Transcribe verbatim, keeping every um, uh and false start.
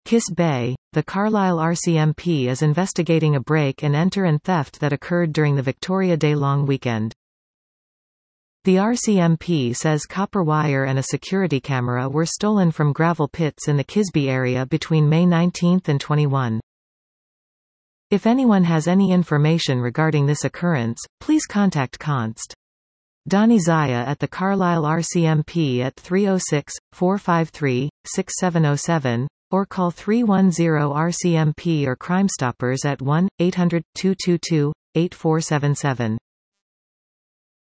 Kiss Bay, the Carlisle R C M P is investigating a break-and-enter and theft that occurred during the Victoria Day long weekend. The R C M P says copper wire and a security camera were stolen from gravel pits in the Kisbey area between May nineteenth and twenty-first. If anyone has any information regarding this occurrence, please contact Const. Donnie Zaya at the Carlisle R C M P at three oh six, four five three, six seven oh seven, or call three one zero R C M P or Crime Stoppers at one eight hundred, two two two, eight four seven seven.